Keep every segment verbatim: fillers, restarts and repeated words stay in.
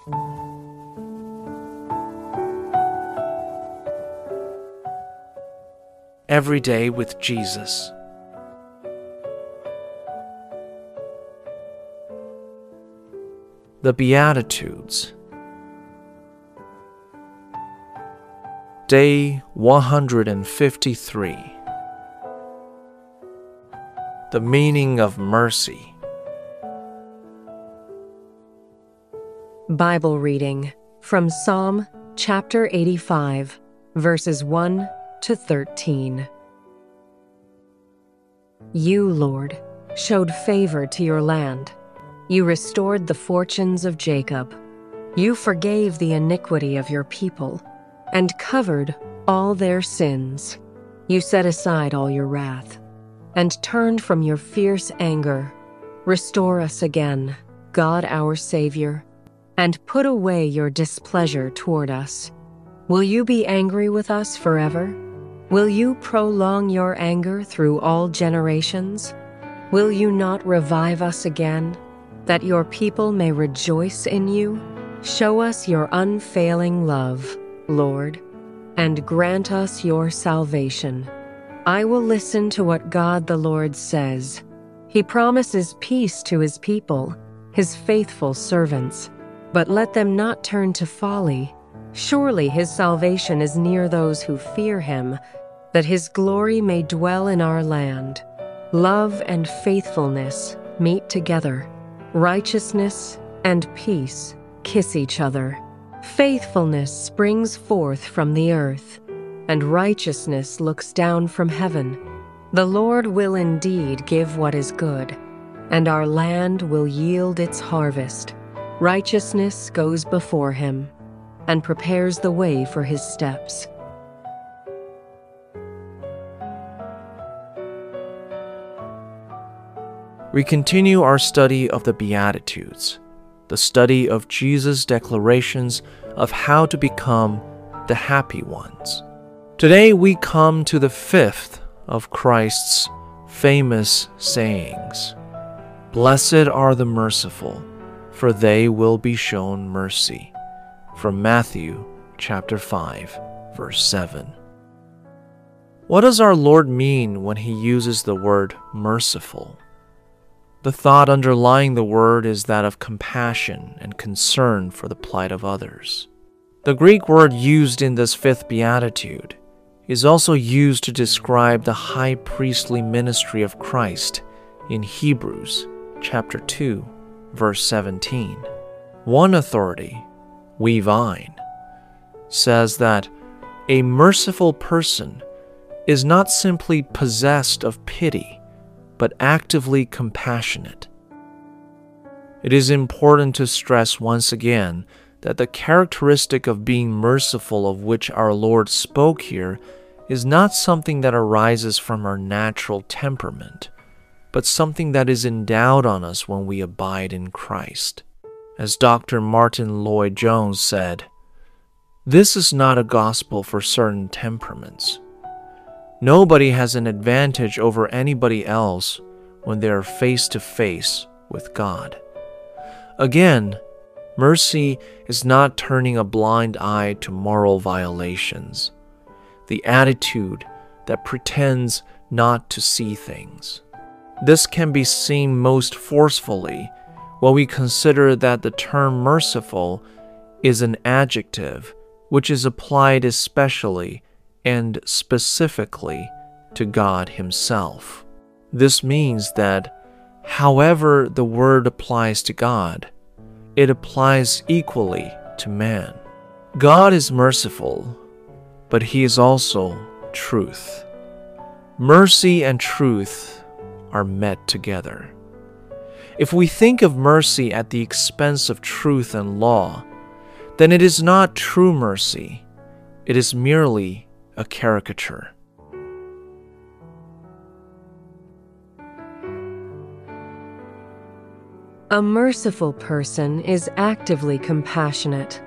Every Day with Jesus. The Beatitudes. Day one hundred fifty-three. The meaning of mercy. Bible reading from Psalm chapter eighty-five, verses one to thirteen. You, Lord, showed favor to your land. You restored the fortunes of Jacob. You forgave the iniquity of your people and covered all their sins. You set aside all your wrath and turned from your fierce anger. Restore us again, God our Savior, and put away your displeasure toward us. Will you be angry with us forever? Will you prolong your anger through all generations? Will you not revive us again, that your people may rejoice in you? Show us your unfailing love, Lord, and grant us your salvation. I will listen to what God the Lord says. He promises peace to his people, his faithful servants, but let them not turn to folly. Surely his salvation is near those who fear him, that his glory may dwell in our land. Love and faithfulness meet together. Righteousness and peace kiss each other. Faithfulness springs forth from the earth, and righteousness looks down from heaven. The Lord will indeed give what is good, and our land will yield its harvest. Righteousness goes before him and prepares the way for his steps. We continue our study of the Beatitudes, the study of Jesus' declarations of how to become the happy ones. Today we come to the fifth of Christ's famous sayings. Blessed are the merciful, for they will be shown mercy. From Matthew chapter five, verse seven. What does our Lord mean when he uses the word merciful? The thought underlying the word is that of compassion and concern for the plight of others. The Greek word used in this fifth beatitude is also used to describe the high priestly ministry of Christ in Hebrews chapter two, verse seventeen. One authority, Weavine, says that a merciful person is not simply possessed of pity, but actively compassionate. It is important to stress once again that the characteristic of being merciful of which our Lord spoke here is not something that arises from our natural temperament, but something that is endowed on us when we abide in Christ. As Doctor Martin Lloyd-Jones said, "This is not a gospel for certain temperaments. Nobody has an advantage over anybody else when they are face to face with God." Again, mercy is not turning a blind eye to moral violations, the attitude that pretends not to see things. This can be seen most forcefully when we consider that the term merciful is an adjective which is applied especially and specifically to God himself. This means that however the word applies to God, it applies equally to man. God is merciful, but he is also truth. Mercy and truth are met together. If we think of mercy at the expense of truth and law, then it is not true mercy. It is merely a caricature. A merciful person is actively compassionate.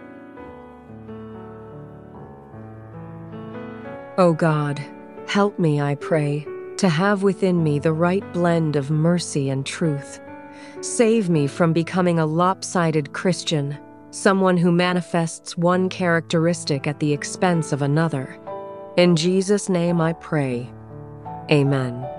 O God, help me, I pray, to have within me the right blend of mercy and truth. Save me from becoming a lopsided Christian someone who manifests one characteristic at the expense of another. In Jesus' name I pray. Amen.